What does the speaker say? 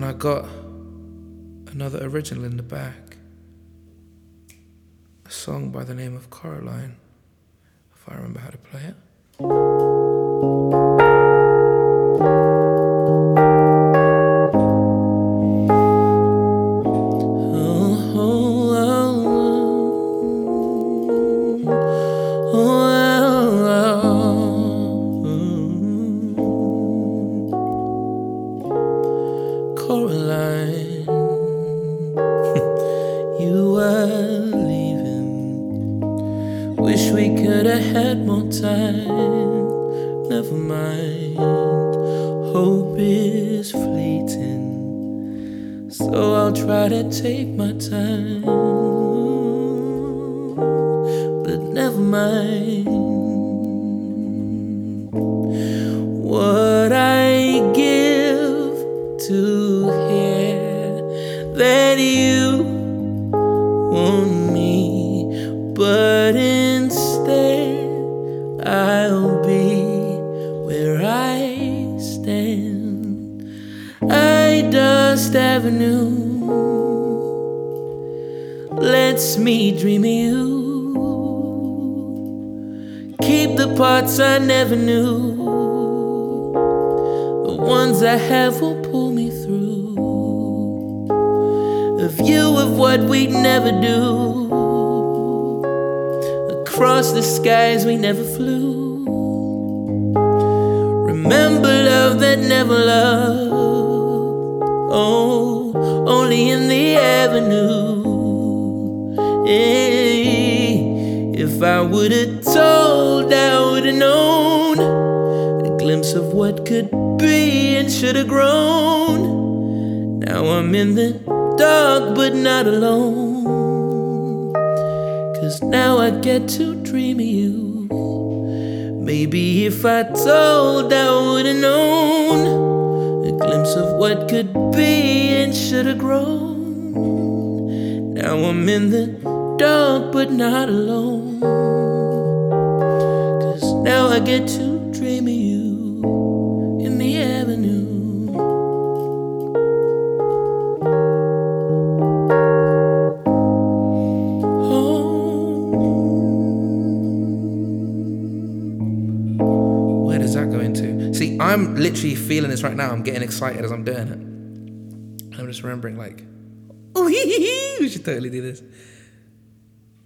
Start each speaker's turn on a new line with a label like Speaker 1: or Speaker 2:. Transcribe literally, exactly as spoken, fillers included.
Speaker 1: And I got another original in the back. A song by the name of Coraline, if I remember how to play it. Coraline, you were leaving. Wish we could have had more time. Never mind, hope is fleeting, so I'll try to take my time. But never mind, what I give to hear that you want me, but instead I'll be where I stand. Idust Avenue lets me dream of you. Keep the parts I never knew, the ones I have will pull me through. A view of what we'd never do, across the skies we never flew. Remember love that never loved, oh, only in the avenue. Hey, if I would've told, I would've known a glimpse of what could be and should've grown. Now I'm in the dark but not alone, 'cause now I get to dream of you. Maybe if I told, I would've known a glimpse of what could be and should've grown. Now I'm in the dark but not alone, 'cause now I get to dream of you in the avenue. See, I'm literally feeling this right now. I'm getting excited as I'm doing it. I'm just remembering like, oh, we should totally do this.